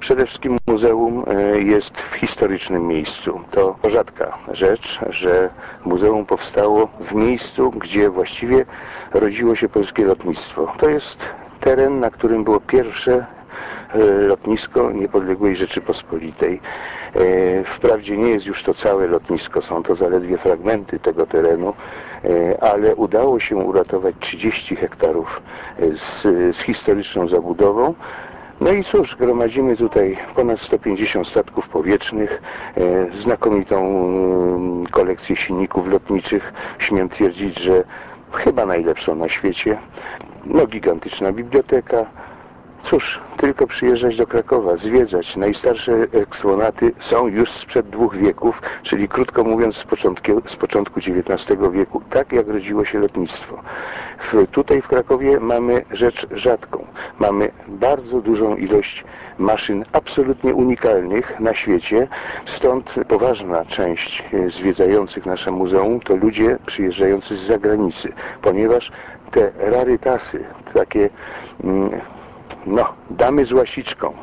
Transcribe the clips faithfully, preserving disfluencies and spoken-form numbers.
Przede wszystkim muzeum jest w historycznym miejscu. To rzadka rzecz, że muzeum powstało w miejscu, gdzie właściwie rodziło się polskie lotnictwo. To jest teren, na którym było pierwsze lotnisko niepodległej Rzeczypospolitej. Wprawdzie nie jest już to całe lotnisko, są to zaledwie fragmenty tego terenu, ale udało się uratować trzydzieści hektarów z, z historyczną zabudową. No i cóż, gromadzimy tutaj ponad sto pięćdziesiąt statków powietrznych, e, znakomitą e, kolekcję silników lotniczych. Śmiem twierdzić, że chyba najlepszą na świecie. No, gigantyczna biblioteka. Cóż, tylko przyjeżdżać do Krakowa, zwiedzać. Najstarsze eksponaty są już sprzed dwóch wieków, czyli krótko mówiąc z początku, z początku dziewiętnastego wieku, tak jak rodziło się lotnictwo. W, tutaj w Krakowie mamy rzecz rzadką. Mamy bardzo dużą ilość maszyn absolutnie unikalnych na świecie, stąd poważna część zwiedzających nasze muzeum to ludzie przyjeżdżający z zagranicy, ponieważ te rarytasy, takie mm, no, damy z łasiczką,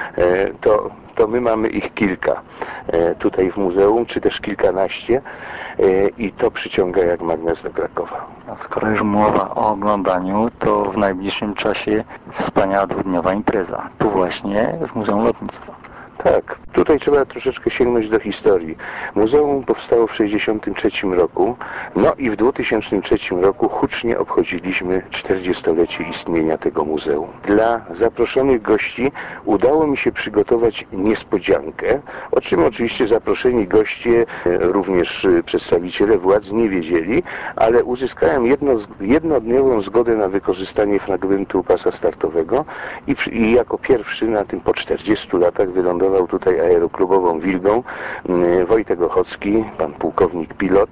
e, to, to my mamy ich kilka e, tutaj w muzeum, czy też kilkanaście e, i to przyciąga jak magnes do Krakowa. A skoro już mowa o oglądaniu, to w najbliższym czasie wspaniała dwudniowa impreza, tu właśnie w Muzeum Lotnictwa. Tak, tutaj trzeba troszeczkę sięgnąć do historii. Muzeum powstało w tysiąc dziewięćset sześćdziesiątym trzecim roku, no i w dwa tysiące trzecim roku hucznie obchodziliśmy czterdziestolecie istnienia tego muzeum. Dla zaproszonych gości udało mi się przygotować niespodziankę, o czym oczywiście zaproszeni goście, również przedstawiciele władz nie wiedzieli, ale uzyskałem jedno, jednodniową zgodę na wykorzystanie fragmentu pasa startowego i, i jako pierwszy na tym po czterdziestu latach wylądował tutaj aeroklubową Wilgą Wojtek Ochocki, pan pułkownik pilot,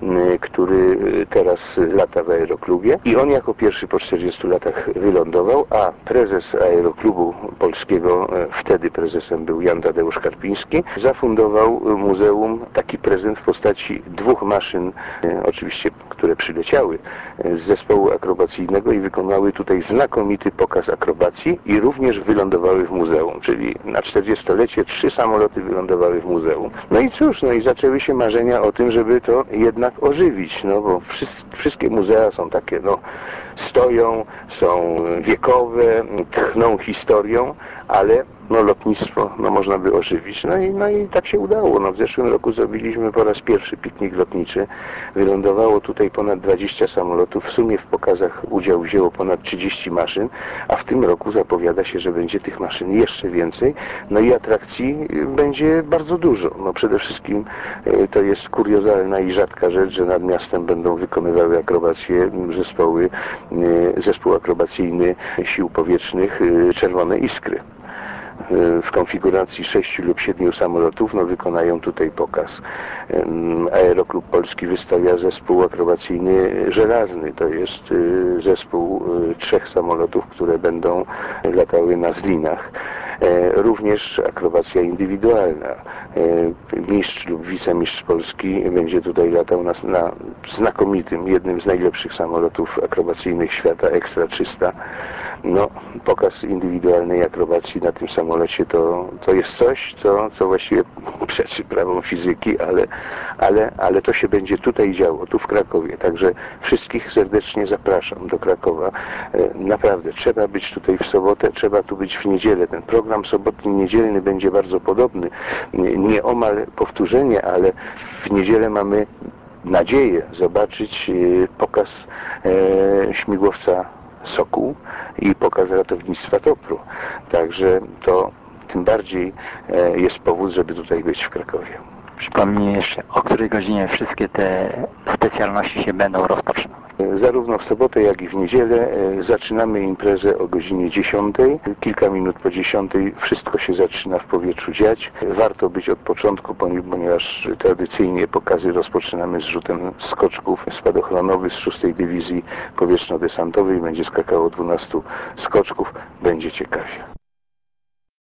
który teraz lata w aeroklubie i on jako pierwszy po czterdziestu latach wylądował, a prezes aeroklubu polskiego, wtedy prezesem był Jan Tadeusz Karpiński, zafundował muzeum taki prezent w postaci dwóch maszyn, oczywiście, które przyleciały z zespołu akrobacyjnego i wykonały tutaj znakomity pokaz akrobacji i również wylądowały w muzeum, czyli na czterdziestolecie trzy samoloty wylądowały w muzeum. No i cóż, no i zaczęły się marzenia o tym, żeby to jednak ożywić, no bo wszystkie muzea są takie, no stoją, są wiekowe, tchną historią, ale no lotnictwo, no można by ożywić. No i, no i tak się udało. No w zeszłym roku zrobiliśmy po raz pierwszy piknik lotniczy. Wylądowało tutaj ponad dwadzieścia samolotów. W sumie w pokazach udział wzięło ponad trzydzieści maszyn, a w tym roku zapowiada się, że będzie tych maszyn jeszcze więcej. No i atrakcji będzie bardzo dużo. No przede wszystkim to jest kuriozalna i rzadka rzecz, że nad miastem będą wykonywały akrobacje zespoły, zespół akrobacyjny Sił Powietrznych Czerwone Iskry. W konfiguracji sześciu lub siedmiu samolotów no, wykonają tutaj pokaz. Aeroklub Polski wystawia zespół akrobacyjny Żelazny. To jest zespół trzech samolotów, które będą latały na zlinach. Również akrobacja indywidualna. Mistrz lub wicemistrz Polski będzie tutaj latał na, na znakomitym, jednym z najlepszych samolotów akrobacyjnych świata, Ekstra trzysta. No, pokaz indywidualnej akrobacji na tym samolocie to, to jest coś, co, co właściwie przeczy prawom fizyki, ale, ale, ale to się będzie tutaj działo, tu w Krakowie. Także wszystkich serdecznie zapraszam do Krakowa. Naprawdę, trzeba być tutaj w sobotę, trzeba tu być w niedzielę. Ten program sobotni, niedzielny będzie bardzo podobny. Nieomal powtórzenie, ale w niedzielę mamy nadzieję zobaczyć pokaz e, śmigłowca Sokół i pokaz ratownictwa Topru. Także to tym bardziej jest powód, żeby tutaj być w Krakowie. Przypomnij jeszcze, o której godzinie wszystkie te specjalności się będą rozpoczynały. Zarówno w sobotę, jak i w niedzielę zaczynamy imprezę o godzinie dziesiątej. Kilka minut po dziesiątej wszystko się zaczyna w powietrzu dziać. Warto być od początku, ponieważ tradycyjnie pokazy rozpoczynamy z rzutem skoczków spadochronowych z szóstej Dywizji Powietrzno-Desantowej. Będzie skakało dwunastu skoczków. Będzie ciekawie.